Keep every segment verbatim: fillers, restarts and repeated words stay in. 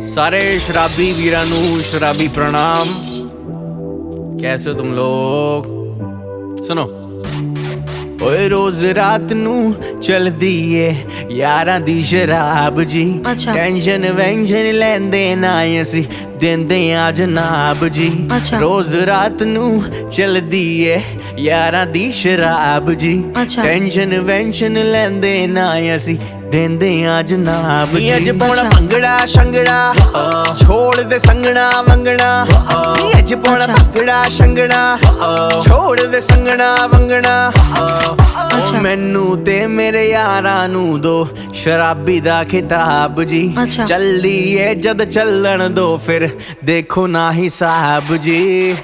सारे शराबी वीरां नू शराबी प्रणाम। कैसे हो तुम लोग? सुनो, ओए रोज रात नू चलदी ए यारां दी शराब जी। अच्छा। टेंशन वेंशन लैंदे ना असी देंदे आ जनाब जी। अच्छा। रोज रात नू चलदी ए यारां दी शराब जी। अच्छा। टेंशन वेंशन लैंदे ना असी देंदे आ जनाब जी। अज पौना अच्छा। भंगड़ा शंगड़ा छोड़ दे संगना वंगना। अज पौना अच्छा। भंगड़ा शंगड़ा छोड़ दे संगना वंगना। अच्छा। मैनू ते मेरे यारां नू दो शराबी दा खिताब जी। अच्छा। चलदी ए जद चलन दो फिर देखो ना हिसाब जी।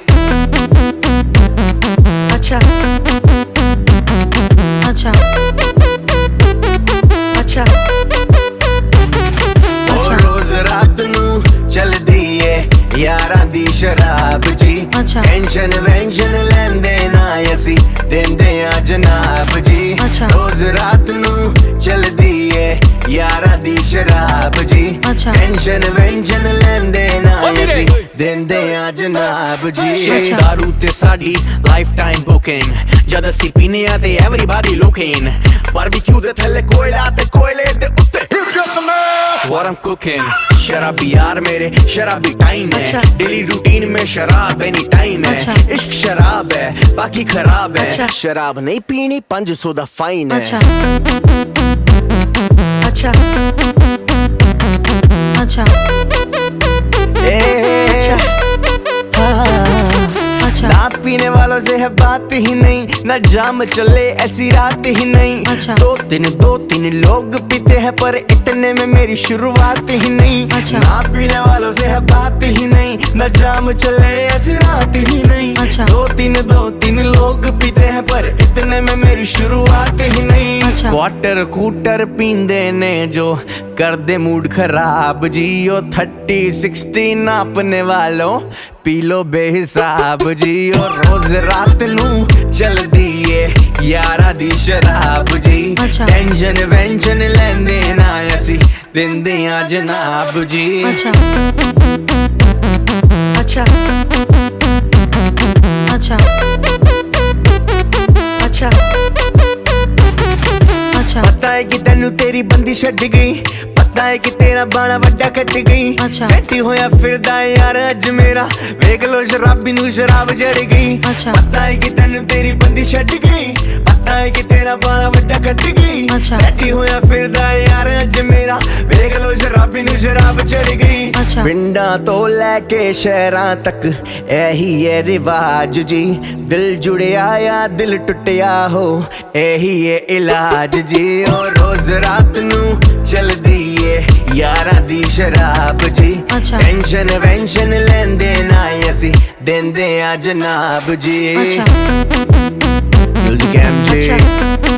अच्छा अच्छा अच्छा अच्छा। रोज रात नू चलदी ए यारां दी शराब जी। अच्छा। टेंशन वेंशन लैंदे ना असी देंदे आ जनाब जी। अच्छा। रोज रात नू चलदी ए यारां दी शराब जी। अच्छा। टेंशन वेंशन लैंदे ना असी देंदे आ जनाब जी। अच्छा। दारू ते साडी लाइफ टाइम बुकिंग जद असी पीने आ ते एवरीबॉडी लुकिंग। बारबेक्यू दे थल्ले कोयला ते कोयले दे उत्ते What I'm cooking, शराबी यार मेरे शराबी टाइम है। अच्छा। डेली रूटीन में शराब एनी टाइम है। अच्छा। इश्क शराब है बाकी खराब है। अच्छा। शराब नहीं पीनी पांच सौ दा फाइन है। अच्छा अच्छा अच्छा ए, अच्छा। अच्छा ना पीने वालों से है बात ही नहीं, ना जाम चले ऐसी रात ही नहीं। अच्छा। दो तीन दो तीन लोग पीते हैं पर इतने में मेरी शुरुआत ही नहीं। अच्छा। ना पीने वालों से है बात ही नहीं, ना जाम चले ऐसी रात ही नहीं। अच्छा। दो तीन दो तीन लोग पीते हैं पर इतने में मेरी शुरुआत ही नहीं। अच्छा। क्वार्टर कूटर पींदे ने जो कर दे मूड खराब जी। ओ थर्टी सिक्सटी नापने वालों पी लो बेहिसाब जी। और रोज रात नू चलदी ए यारा दी शराब जी। अच्छा। टेंशन वेंशन लैंदे ना असी देंदे आ जनाब जी। अच्छा अच्छा अच्छा अच्छा अच्छा। पता है कि तेनू तेरी बंदी छड्ड गई, पता है कि तेरा बाणा वड्डा कट गई। अच्छा। सैटी होया फिरदा यार अज मेरा वेख लो शराबी नू शराब चढ़ गई। अच्छा। पता है कि तेनू तेरी बंदी छड्ड गई, पता है कि तेरा बाणा वड्डा कट गई। अच्छा। सैटी होया फिरदा यार अज मेरा वेख लो शराबी नू शराब चढ़ गई। अच्छा। पिंडां तो लैके शहरां तक एही है रिवाज जी। दिल जुड़िया या दिल टुटिया हो एही है इलाज जी। और रोज रात नू चलदी ए यारां दी शराब जी। अच्छा। टेंशन वेंशन लैंदे ना असी देंदे आ जनाब जी। अच्छा म्यूजिक एम जी। अच्छा